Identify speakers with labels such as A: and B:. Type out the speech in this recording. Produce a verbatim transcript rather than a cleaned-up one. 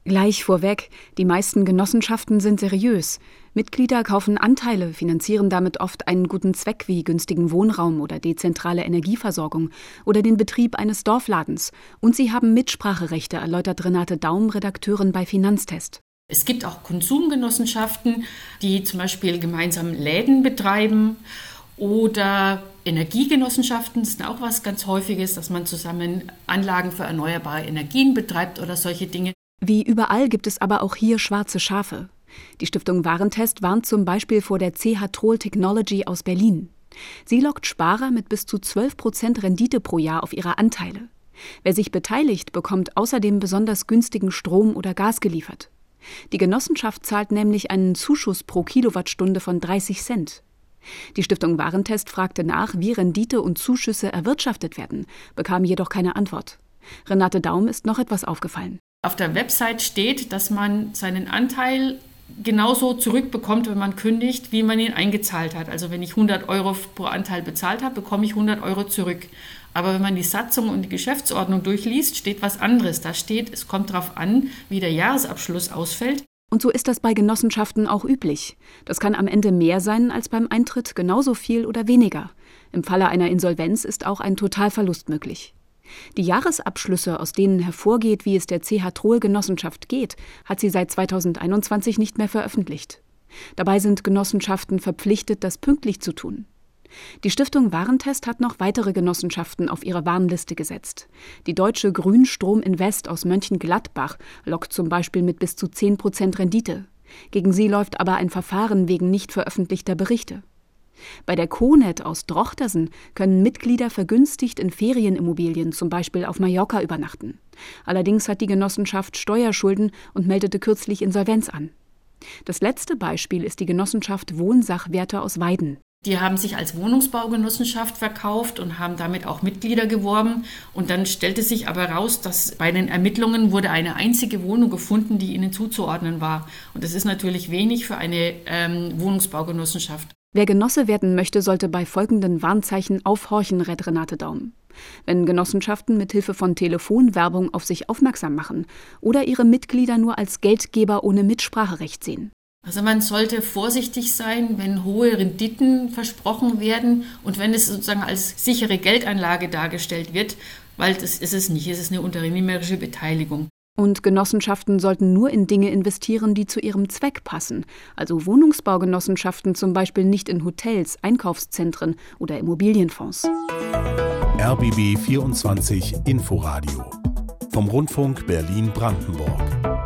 A: Gleich vorweg, die meisten Genossenschaften sind seriös. Mitglieder kaufen Anteile, finanzieren damit oft einen guten Zweck wie günstigen Wohnraum oder dezentrale Energieversorgung oder den Betrieb eines Dorfladens. Und sie haben Mitspracherechte, erläutert Renate Daum, Redakteurin bei Finanztest.
B: Es gibt auch Konsumgenossenschaften, die zum Beispiel gemeinsam Läden betreiben, oder Energiegenossenschaften, das ist auch was ganz Häufiges, dass man zusammen Anlagen für erneuerbare Energien betreibt oder solche Dinge.
A: Wie überall gibt es aber auch hier schwarze Schafe. Die Stiftung Warentest warnt zum Beispiel vor der C H Troll Technology aus Berlin. Sie lockt Sparer mit bis zu zwölf Prozent Rendite pro Jahr auf ihre Anteile. Wer sich beteiligt, bekommt außerdem besonders günstigen Strom oder Gas geliefert. Die Genossenschaft zahlt nämlich einen Zuschuss pro Kilowattstunde von dreißig Cent. Die Stiftung Warentest fragte nach, wie Rendite und Zuschüsse erwirtschaftet werden, bekam jedoch keine Antwort. Renate Daum ist noch etwas aufgefallen.
B: Auf der Website steht, dass man seinen Anteil genauso zurückbekommt, wenn man kündigt, wie man ihn eingezahlt hat. Also wenn ich hundert Euro pro Anteil bezahlt habe, bekomme ich hundert Euro zurück. Aber wenn man die Satzung und die Geschäftsordnung durchliest, steht was anderes. Da steht, es kommt darauf an, wie der Jahresabschluss ausfällt.
A: Und so ist das bei Genossenschaften auch üblich. Das kann am Ende mehr sein als beim Eintritt, genauso viel oder weniger. Im Falle einer Insolvenz ist auch ein Totalverlust möglich. Die Jahresabschlüsse, aus denen hervorgeht, wie es der C H Troll Genossenschaft geht, hat sie seit zweitausendeinundzwanzig nicht mehr veröffentlicht. Dabei sind Genossenschaften verpflichtet, das pünktlich zu tun. Die Stiftung Warentest hat noch weitere Genossenschaften auf ihre Warnliste gesetzt. Die deutsche Grünstrom Invest aus Mönchengladbach lockt zum Beispiel mit bis zu zehn Prozent Rendite. Gegen sie läuft aber ein Verfahren wegen nicht veröffentlichter Berichte. Bei der Conet aus Drochtersen können Mitglieder vergünstigt in Ferienimmobilien, zum Beispiel auf Mallorca, übernachten. Allerdings hat die Genossenschaft Steuerschulden und meldete kürzlich Insolvenz an. Das letzte Beispiel ist die Genossenschaft Wohnsachwerte aus Weiden.
B: Die haben sich als Wohnungsbaugenossenschaft verkauft und haben damit auch Mitglieder geworben. Und dann stellte sich aber raus, dass bei den Ermittlungen wurde eine einzige Wohnung gefunden, die ihnen zuzuordnen war. Und das ist natürlich wenig für eine ähm, Wohnungsbaugenossenschaft.
A: Wer Genosse werden möchte, sollte bei folgenden Warnzeichen aufhorchen, rät Renate Daum. Wenn Genossenschaften mit Hilfe von Telefonwerbung auf sich aufmerksam machen oder ihre Mitglieder nur als Geldgeber ohne Mitspracherecht sehen.
B: Also man sollte vorsichtig sein, wenn hohe Renditen versprochen werden und wenn es sozusagen als sichere Geldanlage dargestellt wird, weil das ist es nicht, es ist eine unternehmerische Beteiligung.
A: Und Genossenschaften sollten nur in Dinge investieren, die zu ihrem Zweck passen. Also Wohnungsbaugenossenschaften zum Beispiel nicht in Hotels, Einkaufszentren oder Immobilienfonds.
C: R B B vierundzwanzig Inforadio vom Rundfunk Berlin-Brandenburg.